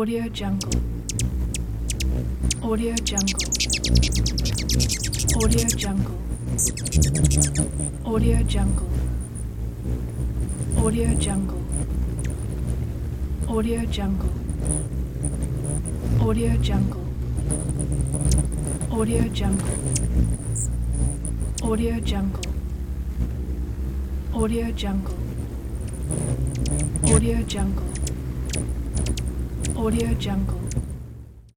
Audio Jungle. Audio Jungle. Audio Jungle. Audio Jungle. Audio Jungle. Audio Jungle. Audio Jungle. Audio Jungle. Audio Jungle. Audio Jungle. Audio Jungle. Audio Jungle.